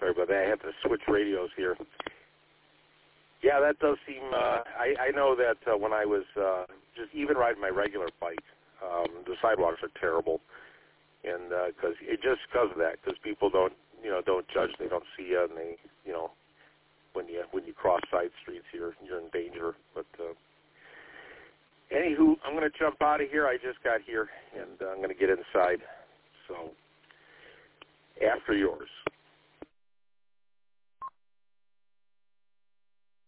Sorry about that. I have to switch radios here. Yeah, that does seem. I know that when I was just even riding my regular bike, the sidewalks are terrible, and because of that, because people don't judge, they don't see you, and they when you cross side streets, you're in danger. But anywho, I'm going to jump out of here. I just got here, and I'm going to get inside. So after yours.